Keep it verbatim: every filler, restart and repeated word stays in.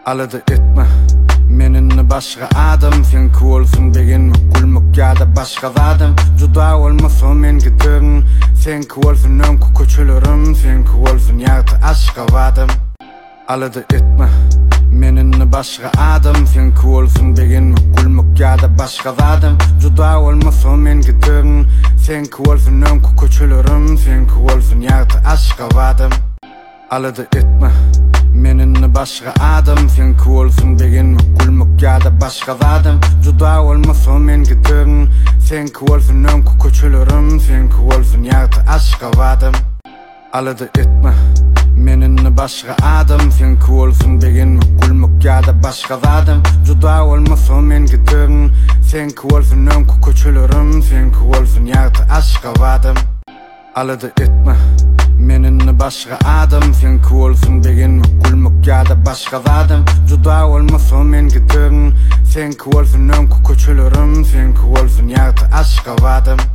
Alada etme menini başka adam. Sen kuolsun begin gülmük ya da başka zadım. Juda olmasa men giderin. Sen kuolsun ön kukuçulurum. Sen kuolsun yartı aşka vadım. Alada etme menini başka adam. Sen kuolsun begin gülmük ya da başka zadım. Juda olmasa men giderin. Sen kuolsun ön kukuçulurum. Sen kuolsun yartı aşka vadım. Alada etme menini başka adam. Sen kuolsun begin gülmük ya da başka zadım. Juda olmasa men giderin. Sen kuolsun ön kukuçulurum. Sen kuolsun yartı aşka vadım. Alada etme menini başka adam. Sen kuolsun begin gülmük ya da başka zadım. Juda olmasa men giderin. Sen kuolsun ön kukuçulurum. Sen kuolsun yartı aşka vadım. Alada etme menini başka adam. Sen kuolsun begin gülmük ya da başka zadım. Juda olmasa men giderin. Sen kuolsun ön kukuçulurum. Sen kuolsun yartı aşka vadım.